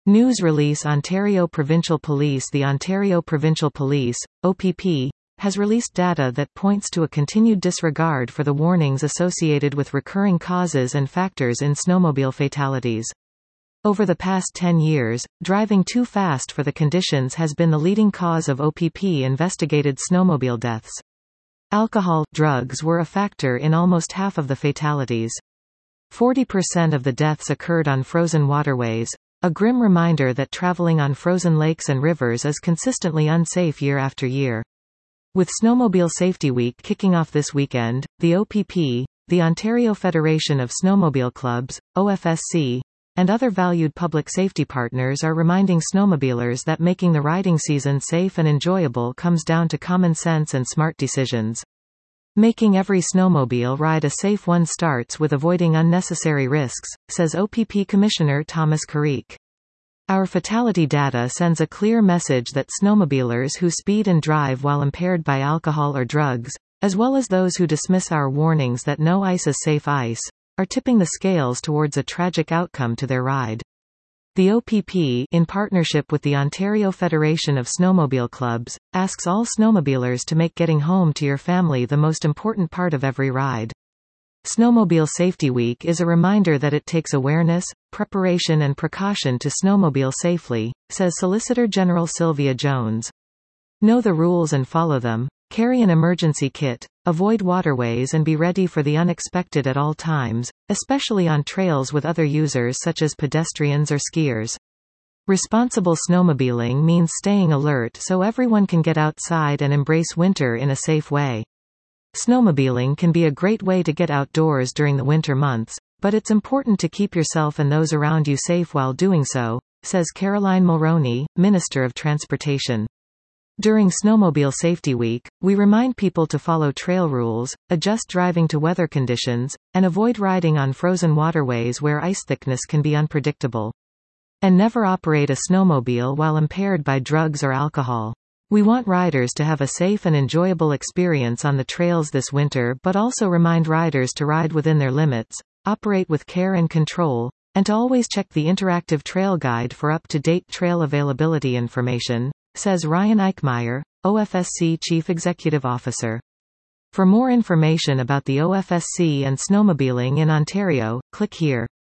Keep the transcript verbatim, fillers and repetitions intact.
News release Ontario Provincial Police The Ontario Provincial Police, O P P, has released data that points to a continued disregard for the warnings associated with recurring causes and factors in snowmobile fatalities. Over the past ten years, driving too fast for the conditions has been the leading cause of O P P-investigated snowmobile deaths. Alcohol, drugs were a factor in almost half of the fatalities. forty percent of the deaths occurred on frozen waterways, a grim reminder that traveling on frozen lakes and rivers is consistently unsafe year after year. With Snowmobile Safety Week kicking off this weekend, the O P P, the Ontario Federation of Snowmobile Clubs, O F S C, and other valued public safety partners are reminding snowmobilers that making the riding season safe and enjoyable comes down to common sense and smart decisions. Making every snowmobile ride a safe one starts with avoiding unnecessary risks, says O P P Commissioner Thomas Carrique. Our fatality data sends a clear message that snowmobilers who speed and drive while impaired by alcohol or drugs, as well as those who dismiss our warnings that no ice is safe ice, are tipping the scales towards a tragic outcome to their ride. The O P P, in partnership with the Ontario Federation of Snowmobile Clubs, asks all snowmobilers to make getting home to your family the most important part of every ride. Snowmobile Safety Week is a reminder that it takes awareness, preparation and precaution to snowmobile safely, says Solicitor General Sylvia Jones. Know the rules and follow them. Carry an emergency kit, avoid waterways and be ready for the unexpected at all times, especially on trails with other users such as pedestrians or skiers. Responsible snowmobiling means staying alert so everyone can get outside and embrace winter in a safe way. Snowmobiling can be a great way to get outdoors during the winter months, but it's important to keep yourself and those around you safe while doing so, says Caroline Mulroney, Minister of Transportation. During Snowmobile Safety Week, we remind people to follow trail rules, adjust driving to weather conditions, and avoid riding on frozen waterways where ice thickness can be unpredictable. And never operate a snowmobile while impaired by drugs or alcohol. We want riders to have a safe and enjoyable experience on the trails this winter, but also remind riders to ride within their limits, operate with care and control, and to always check the interactive trail guide for up-to-date trail availability information, says Ryan Eichmeyer, O F S C Chief Executive Officer. For more information about the O F S C and snowmobiling in Ontario, click here.